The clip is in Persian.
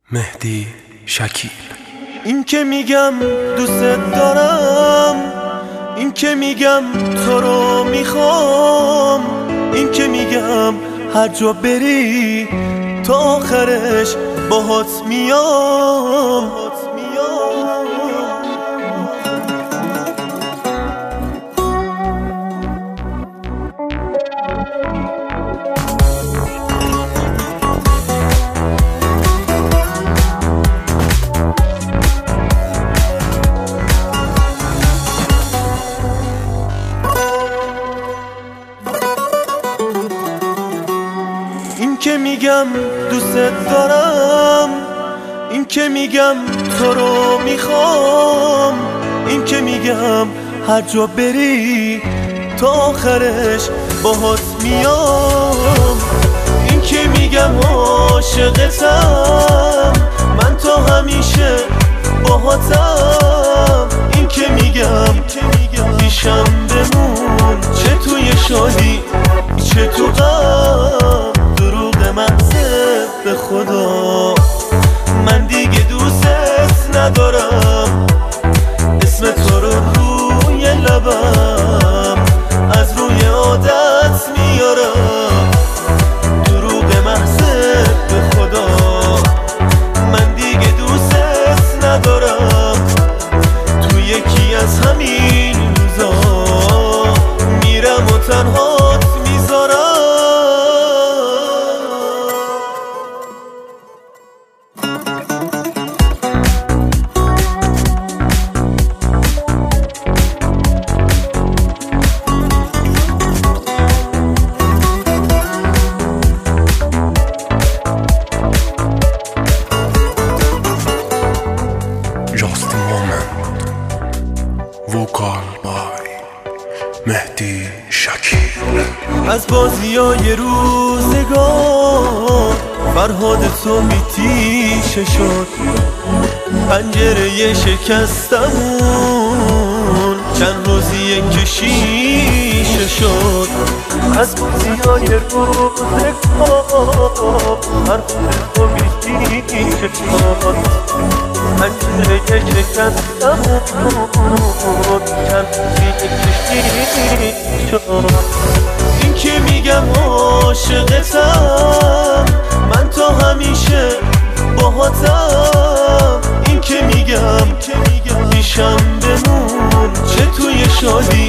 مهدی شکیل. این که میگم دوست دارم، این که میگم تو رو میخوام، این که میگم هر جا بری تا آخرش باهات میام. این که میگم دوست دارم، این که میگم تو رو میخوام، این که میگم هر جا بری تا آخرش باهات میام. این که میگم عاشقتم، من تا همیشه باهاتم. این که میگم پیشم بمون، چه توی شادی چه تو غم. به خدا من دیگه دوستت ندارم، اسم تو رو روی لبم از روی عادت میارم. دروغ محض به خدا من دیگه دوستت ندارم. تو یکی از همین روزا میرم و تنهات میذارم. وکال بای مهدی شکیل. از بازیای روزگار فرهاد تو میتیشه شد، پنجره شکستمون چند روزی کشیشه شد. از بازیای روزگار فرهاد تو میتیشه شد، پنجره شکستمون چند روزی کشیشه شد. این که میگم عاشقتم، من تا همیشه باهاتم. این که میگم پیشم بمون، چه توی شادی